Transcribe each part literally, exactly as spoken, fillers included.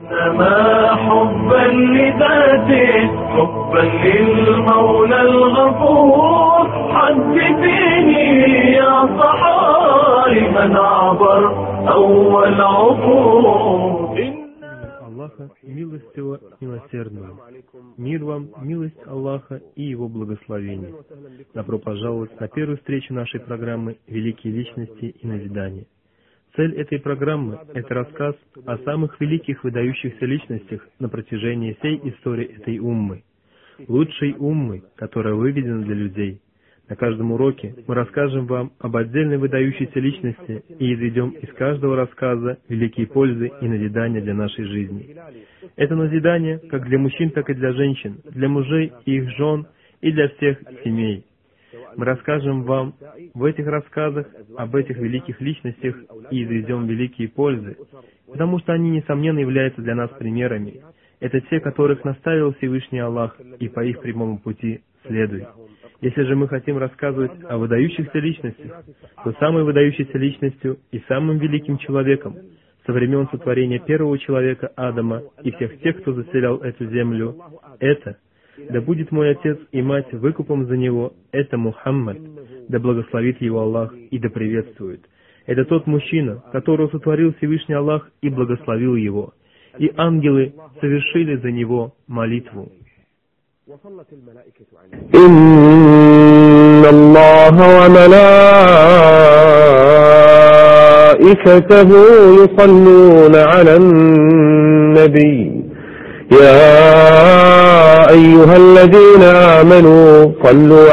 إنما حبا لذاته حبا للمولى الغفور حدثيني يا صحاري من عبر أول عبور. Аллаха, милостивого, милосердного. Мир вам, милость Аллаха и Его благословение. Добро пожаловать на первую встречу нашей программы «Великие личности и назидания». Цель этой программы – это рассказ о самых великих выдающихся личностях на протяжении всей истории этой уммы. Лучшей уммы, которая выведена для людей. На каждом уроке мы расскажем вам об отдельной выдающейся личности и изведем из каждого рассказа великие пользы и назидания для нашей жизни. Это назидание как для мужчин, так и для женщин, для мужей и их жен и для всех семей. Мы расскажем вам в этих рассказах об этих великих личностях и изведем великие пользы, потому что они, несомненно, являются для нас примерами. Это те, которых наставил Всевышний Аллах, и по их прямому пути следуй. Если же мы хотим рассказывать о выдающихся личностях, то самой выдающейся личностью и самым великим человеком со времен сотворения первого человека Адама и всех тех, кто заселял эту землю, это, да будет мой отец и мать выкупом за него, это Мухаммад, да благословит его Аллах и да приветствует. Это тот мужчина, которого сотворил Всевышний Аллах и благословил его, и ангелы совершили за него молитву. إن الله وملائكته يصلون على النبي يا أيها الذين آمنوا صلوا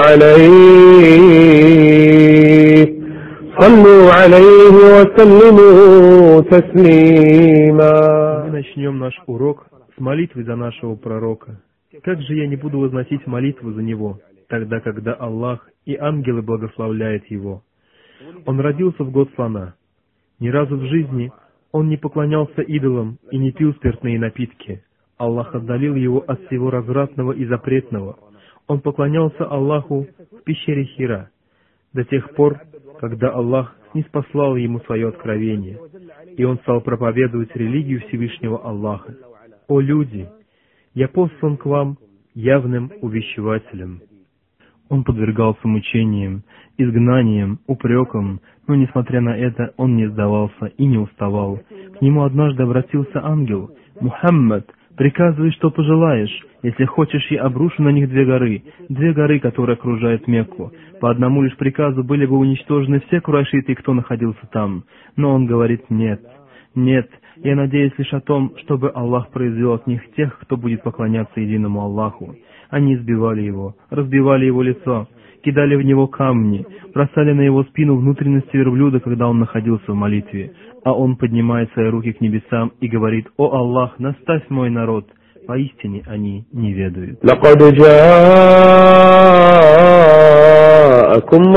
عليه صلوا عليه وسلموا تسليما. Мы начнем наш урок с молитвы за нашего пророка. Как же я не буду возносить молитву за него, тогда, когда Аллах и ангелы благословляют его? Он родился в год слона. Ни разу в жизни он не поклонялся идолам и не пил спиртные напитки. Аллах отдалил его от всего развратного и запретного. Он поклонялся Аллаху в пещере Хира до тех пор, когда Аллах ниспослал ему свое откровение, и он стал проповедовать религию Всевышнего Аллаха. О люди! Я послан к вам явным увещевателем. Он подвергался мучениям, изгнаниям, упрекам, но, несмотря на это, он не сдавался и не уставал. К нему однажды обратился ангел: «Мухаммад, приказывай, что пожелаешь. Если хочешь, я обрушу на них две горы, две горы, которые окружают Мекку. По одному лишь приказу были бы уничтожены все курайшиты, кто находился там». Но он говорит: «Нет, нет, я надеюсь лишь о том, чтобы Аллах произвел от них тех, кто будет поклоняться единому Аллаху». Они избивали его, разбивали его лицо, кидали в него камни, бросали на его спину внутренности верблюда, когда он находился в молитве. А он поднимает свои руки к небесам и говорит: «О Аллах, наставь мой народ». Поистине они не ведают. لقد جاءكم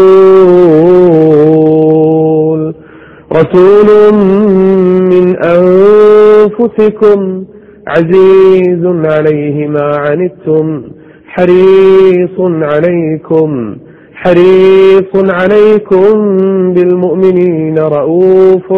رسول رسول من أنفسكم عزيز عليه ما عنتم حريص عليكم حريص عليكم بالمؤمنين رؤوف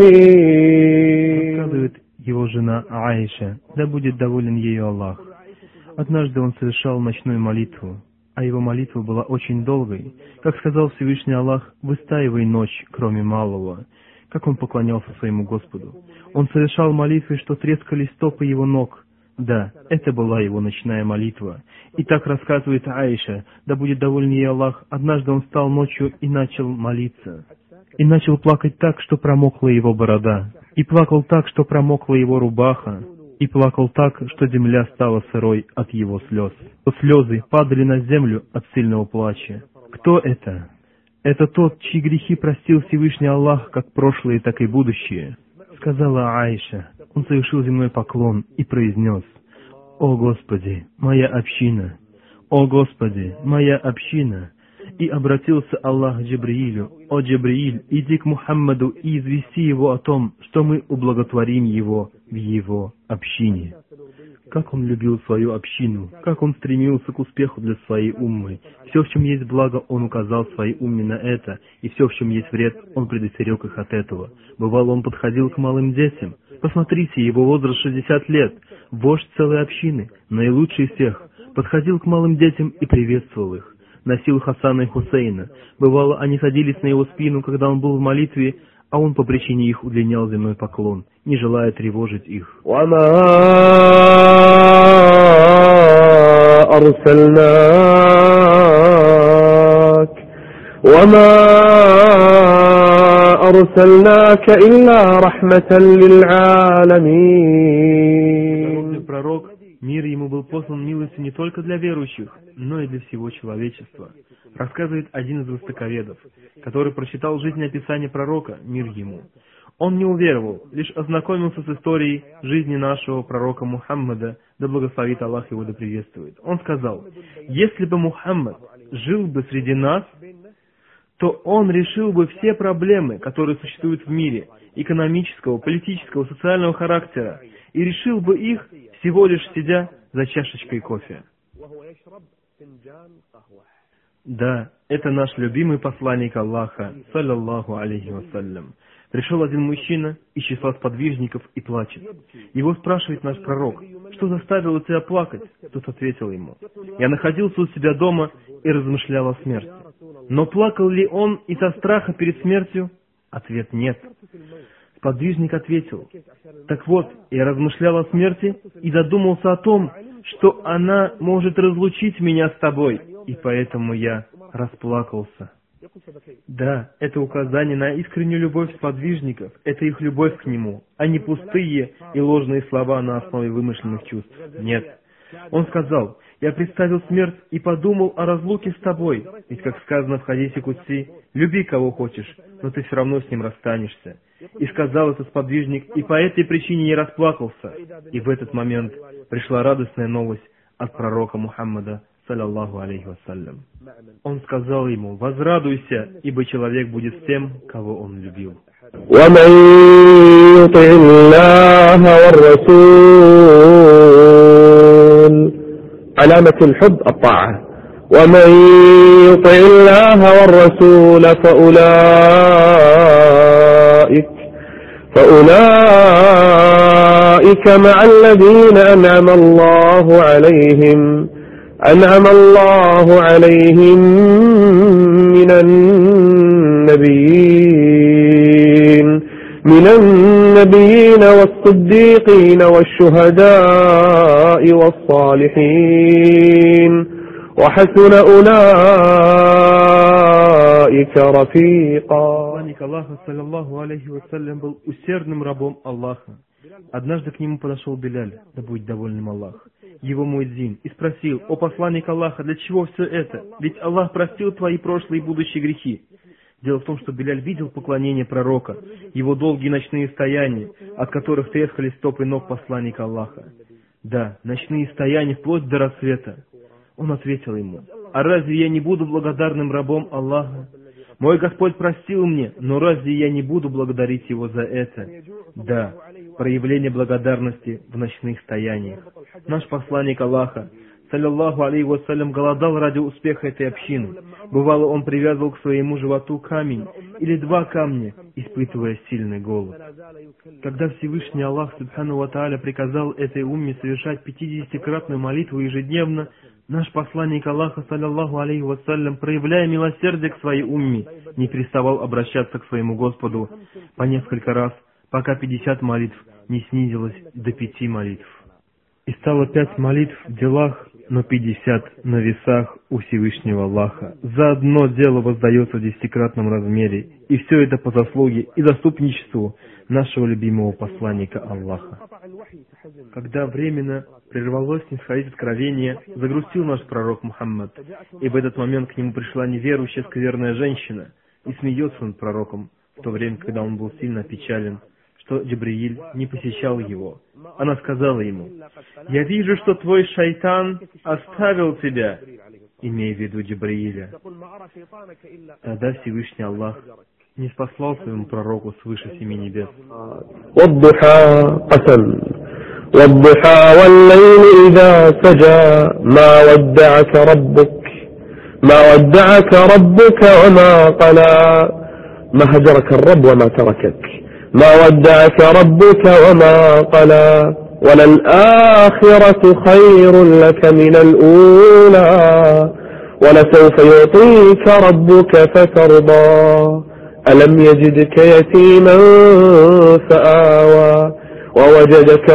رحيم. Его жена Аиша, да будет доволен ею Аллах. Однажды он совершал ночную молитву, а его молитва была очень долгой. Как сказал Всевышний Аллах: «Выстаивай ночь, кроме малого». Как он поклонялся своему Господу. Он совершал молитвы, что трескали стопы его ног. Да, это была его ночная молитва. И так рассказывает Аиша, да будет доволен ей Аллах, однажды он встал ночью и начал молиться. И начал плакать так, что промокла его борода. И плакал так, что промокла его рубаха. И плакал так, что земля стала сырой от его слез. Слезы падали на землю от сильного плача. Кто это? Это тот, чьи грехи простил Всевышний Аллах, как прошлые, так и будущие. Сказала Аиша. Он совершил земной поклон и произнес: «О Господи, моя община! О Господи, моя община!» И обратился Аллах к Джибриилю: «О Джибрииль, иди к Мухаммаду и извести его о том, что мы ублаготворим его в его общине». как он любил свою общину, как он стремился к успеху для своей уммы. Все, в чем есть благо, он указал своей умме на это, и все, в чем есть вред, он предостерег их от этого. Бывало, он подходил к малым детям. Посмотрите, его возраст шестьдесят лет, вождь целой общины, наилучший из всех, подходил к малым детям и приветствовал их. Носил Хасана и Хусейна. Бывало, они садились на его спину, когда он был в молитве, а он по причине их удлинял земной поклон, не желая тревожить их. Пророк, мир ему был послан милостью не только для верующих, но и для всего человечества. Рассказывает один из востоковедов, который прочитал жизнеописание пророка, мир ему. Он не уверовал, лишь ознакомился с историей жизни нашего пророка Мухаммада, да благословит Аллах его, да приветствует. Он сказал: если бы Мухаммад жил бы среди нас, то он решил бы все проблемы, которые существуют в мире, экономического, политического, социального характера, и решил бы их, всего лишь сидя за чашечкой кофе. Да, это наш любимый посланник Аллаха, саллаллаху алейхи вассалям. Пришел один мужчина из числа сподвижников и плачет. Его спрашивает наш пророк: что заставило тебя плакать? Тот ответил ему: я находился у себя дома и размышлял о смерти. Но плакал ли он из-за страха перед смертью? Ответ: нет. Сподвижник ответил: так вот, я размышлял о смерти и задумался о том, что она может разлучить меня с тобой, и поэтому я расплакался. Да, это указание на искреннюю любовь сподвижников, это их любовь к нему, а не пустые и ложные слова на основе вымышленных чувств. Нет. Он сказал: я представил смерть и подумал о разлуке с тобой, ведь, как сказано в хадисе Кудси, люби кого хочешь, но ты все равно с ним расстанешься. И сказал это сподвижник, и по этой причине я расплакался. И в этот момент пришла радостная новость от пророка Мухаммада, саллаллаху алейхи вассалям. Он сказал ему: возрадуйся, ибо человек будет с тем, кого он любил. علامة الحب الطاعة ومن يطع الله والرسول فأولئك فأولئك مع الذين أنعم الله عليهم أنعم الله عليهم من النبيين من النبيين والصديقين والشهداء والصالحين وحسن أولئك رفيقا. Посланник Аллаха, саллаллаху алейхи вассалям, был усердным рабом Аллаха. Однажды к нему подошел Биляль, да будет довольным Аллах, его муэдзин, и спросил: о посланник Аллаха, для чего все это? Ведь Аллах простил твои прошлые и будущие грехи. Дело в том, что Биляль видел поклонение пророка, его долгие ночные стояния, от которых трескали стопы ног посланника Аллаха. Да, ночные стояния вплоть до рассвета. Он ответил ему: а разве я не буду благодарным рабом Аллаха? Мой Господь простил мне, но разве я не буду благодарить Его за это? Да, проявление благодарности в ночных стояниях. Наш посланник Аллаха, саллаллаху алейхи вассалям, голодал ради успеха этой общины. Бывало, он привязывал к своему животу камень или два камня, испытывая сильный голод. Когда Всевышний Аллах, субхану ва тааля, приказал этой умме совершать пятидесятикратную молитву ежедневно, наш посланник Аллаха, саллаллаху алейхи вассалям, проявляя милосердие к своей умме, не переставал обращаться к своему Господу по несколько раз, пока пятьдесят молитв не снизилось до пяти молитв. И стало пять молитв в делах, но пятьдесят на весах у Всевышнего Аллаха. За одно дело воздается в десятикратном размере, и все это по заслуге и заступничеству нашего любимого посланника Аллаха. Когда временно прервалось снисходить откровение, загрустил наш пророк Мухаммад, и в этот момент к нему пришла неверующая скверная женщина, и смеется над пророком, в то время, когда он был сильно опечален, что Джибрииль не посещал его. Она сказала ему: «Я вижу, что твой шайтан оставил тебя», имея в виду Джибрииля. Тогда Всевышний Аллах не спаслал своему пророку свыше семи небес. والضحى والليل إذا سجى ما ودعك ربك ما ودعك ربك وما قلى ما هجرك الرب وما تركك ما ودعك ربك وما قلى وللآخرة خير لك من الأولى ولسوف يعطيك ربك فترضى ألم يجدك يتيما فآوى ووجدك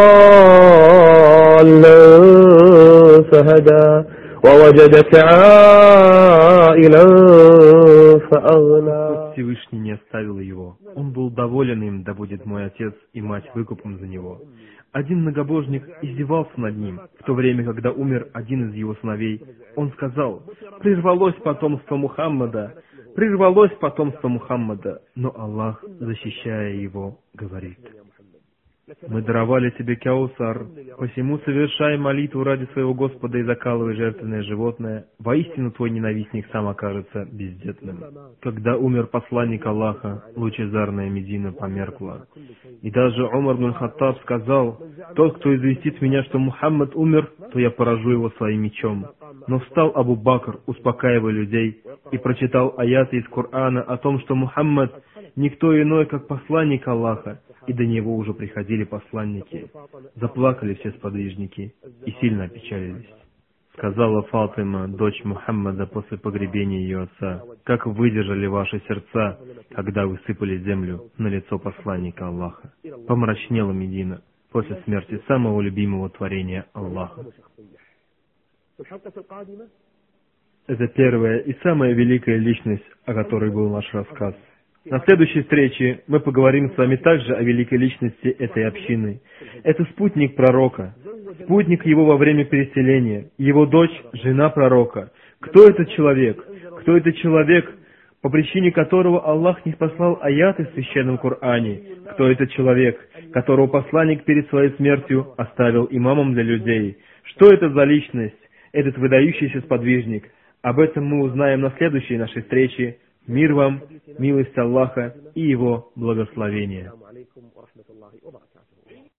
ضالا فهدى ووجدك عائلا فأغنى. Всевышний не оставил его. Он был доволен им, да будет мой отец и мать выкупом за него. Один многобожник издевался над ним, в то время, когда умер один из его сыновей. Он сказал: «Прервалось потомство Мухаммада, прервалось потомство Мухаммада». Но Аллах, защищая его, говорит: «Мы даровали тебе Каусар, посему совершай молитву ради своего Господа и закалывай жертвенное животное. Воистину твой ненавистник сам окажется бездетным». Когда умер посланник Аллаха, лучезарная Медина померкла. И даже Умар бин Хаттаб сказал: «Тот, кто известит меня, что Мухаммад умер, то я поражу его своим мечом». Но встал Абу Бакр, успокаивая людей, и прочитал аяты из Корана о том, что Мухаммад никто иной, как посланник Аллаха, и до него уже приходили посланники. Заплакали все сподвижники и сильно опечалились. Сказала Фатима, дочь Мухаммада, после погребения ее отца: «Как выдержали ваши сердца, когда вы сыпали землю на лицо посланника Аллаха». Помрачнела Медина после смерти самого любимого творения Аллаха. Это первая и самая великая личность, о которой был наш рассказ. На следующей встрече мы поговорим с вами также о великой личности этой общины. Это спутник пророка, спутник его во время переселения, его дочь, жена пророка. Кто этот человек? Кто этот человек, по причине которого Аллах не послал аяты в Священном Коране? Кто этот человек, которого посланник перед своей смертью оставил имамом для людей? Что это за личность, этот выдающийся сподвижник? Об этом мы узнаем на следующей нашей встрече. Мир вам, милость Аллаха и Его благословение.